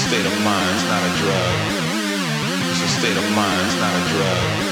state of mind, it's not a drug. It's a state of mind, it's not a drug.